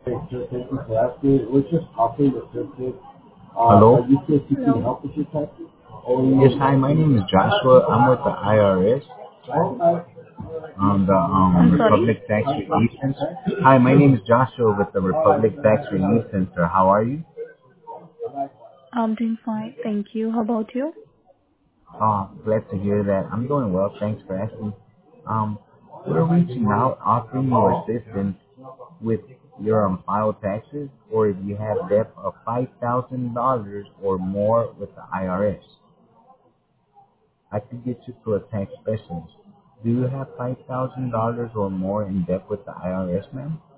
Sure, thank you for asking. We're just offering assistance. Hello? Are you still seeking Hello. help with your taxes? Yes, hi, my name is Joshua. I'm with the IRS, the Are Republic you Tax seeking Relief help with your Center. taxes? Hi, my name is Joshua with the Republic Tax Relief Center. How are you? I'm doing fine, thank you. How about you? Glad to hear that. I'm doing well. Thanks for asking. Um, we're reaching out, offering you assistance with your filed taxes, or if you have debt of $5,000 or more with the IRS. I could get you to a tax specialist. Do you have $5,000 or more in debt with the IRS, ma'am?